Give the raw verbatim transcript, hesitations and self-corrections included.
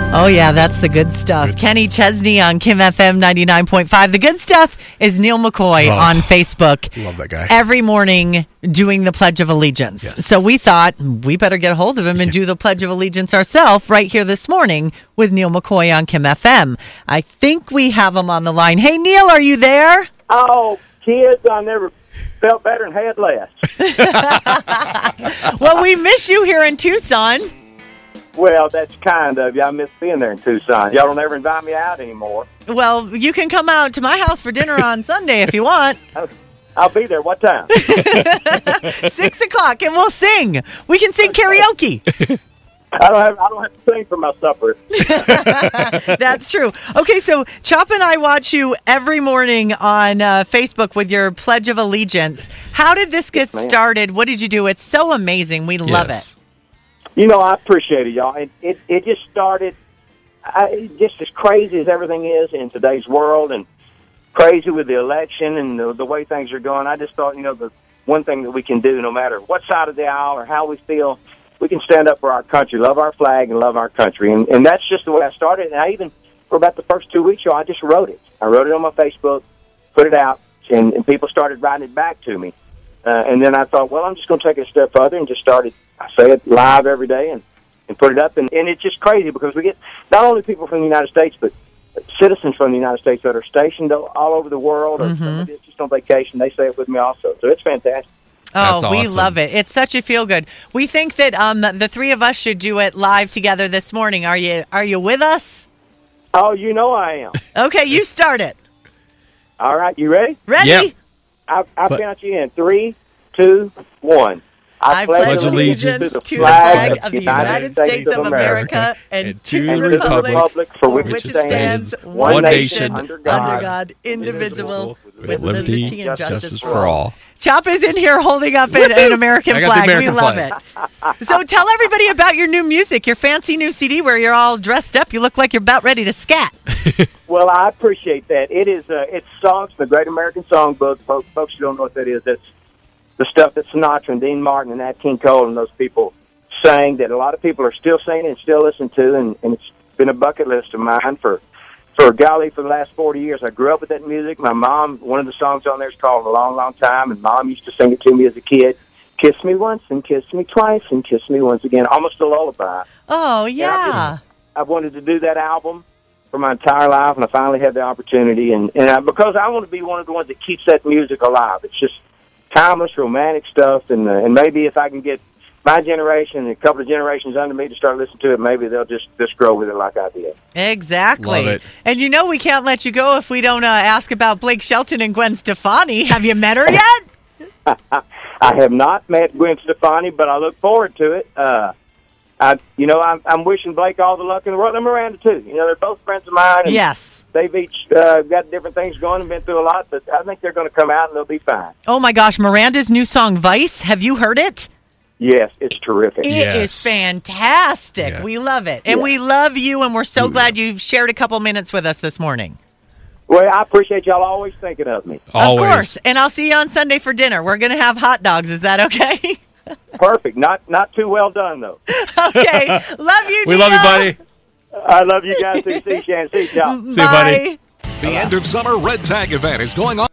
Oh, yeah, that's the good stuff. Good. Kenny Chesney on Kim F M ninety-nine point five. The good stuff is Neil McCoy oh, on Facebook. Love that guy. Every morning doing the Pledge of Allegiance. Yes. So we thought we better get a hold of him and do the Pledge of Allegiance ourselves right here this morning with Neil McCoy on Kim F M. I think we have him on the line. Hey, Neil, are you there? Oh, kids, I never felt better and had less. Well, we miss you here in Tucson. Well, that's kind of you. I miss being there in Tucson. Y'all don't ever invite me out anymore. Well, you can come out to my house for dinner on Sunday if you want. I'll be there. What time? Six o'clock, and we'll sing. We can sing karaoke. I don't have. I don't have to sing for my supper. That's true. Okay, so Chop and I watch you every morning on uh, Facebook with your Pledge of Allegiance. How did this get yes, started? What did you do? It's so amazing. We love yes. it. You know, I appreciate it, y'all. It it, it just started I, just as crazy as everything is in today's world, and crazy with the election and the, the way things are going. I just thought, you know, the one thing that we can do, no matter what side of the aisle or how we feel, we can stand up for our country, love our flag, and love our country. And, and that's just the way I started. And I even, for about the first two weeks, y'all, I just wrote it. I wrote it on my Facebook, put it out, and, and people started writing it back to me. Uh, and then I thought, well, I'm just going to take it a step further and just started, I say it live every day and, and put it up. And, and it's just crazy because we get not only people from the United States, but citizens from the United States that are stationed all over the world or mm-hmm. just on vacation. They say it with me also. So it's fantastic. Oh, That's we awesome. love it. It's such a feel good. We think that um, the three of us should do it live together this morning. Are you Are you with us? Oh, you know I am. Okay, you start it. All right, you ready? Ready. Yep. I, I count you in. Three, two, one. I, I pledge allegiance to the flag of the United States of America and to the republic for which it stands, one nation, under God, indivisible, with liberty and justice for all. Chop is in here holding up an, an American flag. American we love flag. it. So tell everybody about your new music, your fancy new C D where you're all dressed up. You look like you're about ready to scat. Well, I appreciate that. It is. Uh, it's songs from the Great American Songbook. Folks, folks who don't know what that is, that's the stuff that Sinatra and Dean Martin and Nat King Cole and those people sang that a lot of people are still singing and still listening to, and, and it's been a bucket list of mine for, for golly, for the last forty years. I grew up with that music. My mom, one of the songs on there is called A Long, Long Time, and Mom used to sing it to me as a kid. Kiss me once and kiss me twice and kiss me once again. Almost a lullaby. Oh, yeah. I've wanted to do that album for my entire life, and I finally had the opportunity. And, and I, because I want to be one of the ones that keeps that music alive. It's just timeless, romantic stuff, and uh, and maybe if I can get my generation and a couple of generations under me to start listening to it, maybe they'll just, just grow with it like I did. Exactly. Love it. And you know we can't let you go if we don't uh, ask about Blake Shelton and Gwen Stefani. Have you met her yet? I have not met Gwen Stefani, but I look forward to it. Uh, I, you know, I'm, I'm wishing Blake all the luck in the world, and Miranda too. You know, they're both friends of mine. And yes. They've each uh, got different things going and been through a lot, but I think they're going to come out and they'll be fine. Oh, my gosh. Miranda's new song, Vice, have you heard it? Yes, it's terrific. It yes. is fantastic. Yeah. We love it. And yeah. we love you, and we're so Ooh, glad yeah. you shared a couple minutes with us this morning. Well, I appreciate y'all always thinking of me. Always. Of course. And I'll see you on Sunday for dinner. We're going to have hot dogs. Is that okay? Perfect. Not not too well done, though. Okay. Love you, We Neil. love you, buddy. I love you guys. See you, Shannon. See you, y'all. See you, buddy. The end of summer Red Tag event is going on.